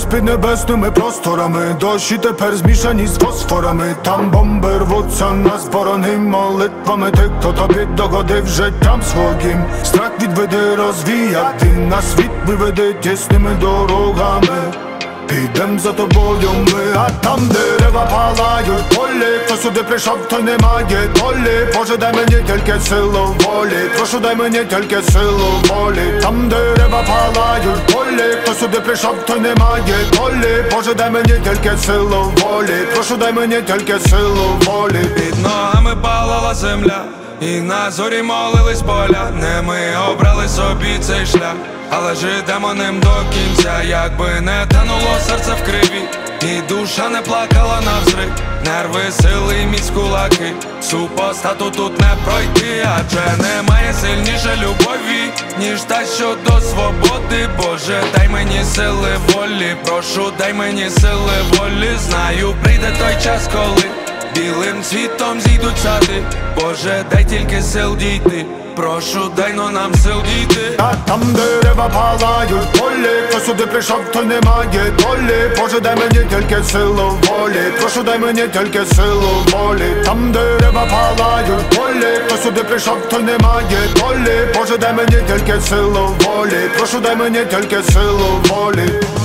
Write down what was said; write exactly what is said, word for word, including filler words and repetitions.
під небесними просторами. Дощі тепер змішані з фосфорами. Там бомби рвуться, нас борони молитвами тих, хто тобі догодив життям своїм. Страх відведи, розвіяти, на світ виведи тісними дорогами. Підем за тобою ми, а там дерева палають полі. Хто сюди прийшов, той не має долі. Боже, дай мені тільки силу волі, прошу, дай мені тільки силу волі. Там дерева палають полі. Хто сюди прийшов, той не має долі. Боже, дай мені тільки силу волі, прошу, дай мені тільки силу волі. Під ногами палала земля, і на зорі молились поля. Не ми обрали собі цей шлях, але ж ідемо ним до кінця. Якби не тануло серце в криві, і душа не плакала навзрик. Нерви, сили і міць кулаки, супостату тут не пройти. Адже немає сильніше любові, ніж та, що до свободи. Боже, дай мені сили волі, прошу, дай мені сили волі. Знаю, прийде той час, коли білим цвітом зійдуть сади. Боже, дай тільки сил дійти, прошу, дай но нам сил дійти. А там дерева палають полі. Хто сюди прийшов, той не має долі. Боже, дай мені тільки силу волі, прошу, дай мені тільки силу волі. Там дерева палають полі. Хто сюди прийшов, той не має долі. Боже, дай мені тільки силу волі, прошу, дай мені тільки силу волі.